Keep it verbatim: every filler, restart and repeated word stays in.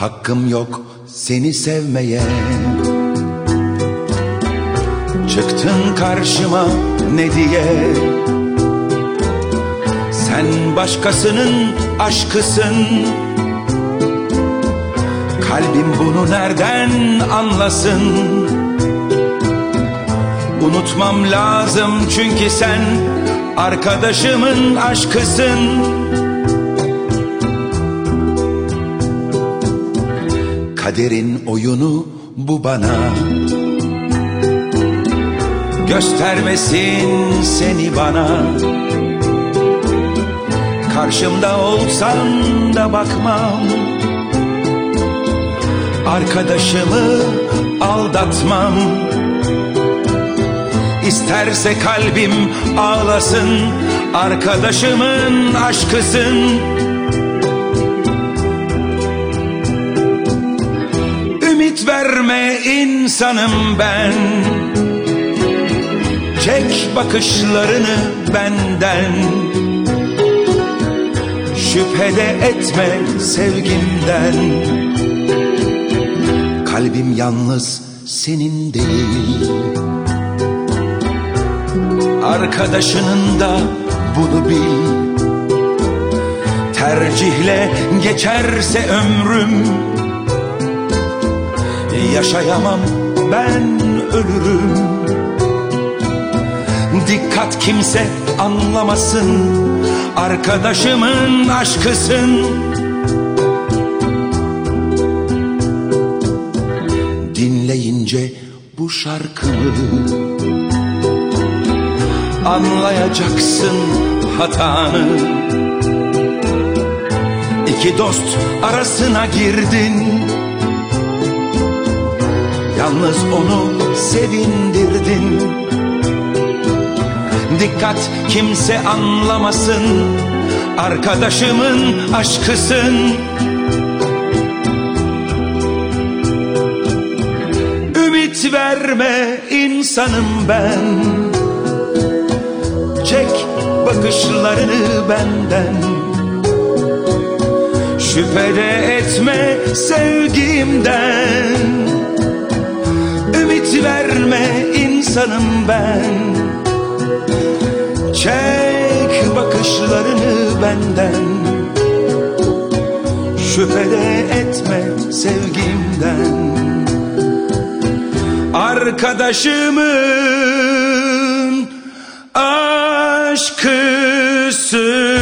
hakkım yok seni sevmeye. Çıktın karşıma ne diye? Sen başkasının aşkısın. Kalbim bunu nereden anlasın? Unutmam lazım çünkü sen arkadaşımın aşkısın. Kaderin oyunu bu bana. Göstermesin seni bana. Karşımda olsan da bakmam. Arkadaşımı aldatmam. İsterse kalbim ağlasın, arkadaşımın aşkısın. Ümit verme insanım ben. Çek bakışlarını benden. Şüphede etme sevgimden. Kalbim yalnız senin değil. Arkadaşının da bunu bil. Tercihle geçerse ömrüm, yaşayamam ben ölürüm. Dikkat kimse anlamasın, arkadaşımın aşkısın. Dinleyince bu şarkımı anlayacaksın hatanı. İki dost arasına girdin, yalnız onu sevindirdin. Dikkat kimse anlamasın, arkadaşımın aşkısın. Ümit verme insanım ben. Çek bakışlarını benden. Şüphede etme sevgimden. Ümit verme insanım ben. Çek bakışlarını benden. Şüphede etme sevgimden. Arkadaşımın aşkısın.